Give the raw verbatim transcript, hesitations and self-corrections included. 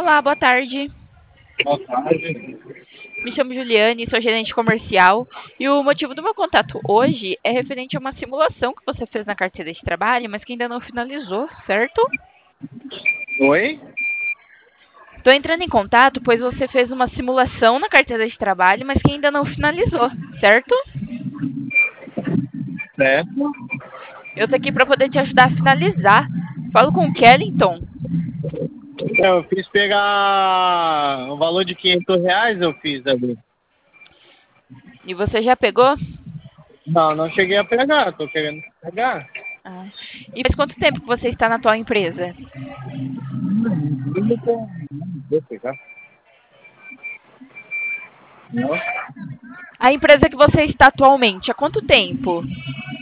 Olá, boa tarde. Boa tarde. Me chamo Juliane, sou gerente comercial e o motivo do meu contato hoje é referente a uma simulação que você fez na carteira de trabalho, mas que ainda não finalizou, certo? Oi? Estou entrando em contato pois você fez uma simulação na carteira de trabalho, mas que ainda não finalizou, certo? Certo. Eu estou aqui para poder te ajudar a finalizar. Falo com o Kellington. Eu fiz pegar o valor de quinhentos reais, eu fiz ali. E você já pegou? Não, não cheguei a pegar, tô querendo pegar. Ah. E faz quanto tempo que você está na atual empresa? Vou pegar. Não. A empresa que você está atualmente, há quanto tempo?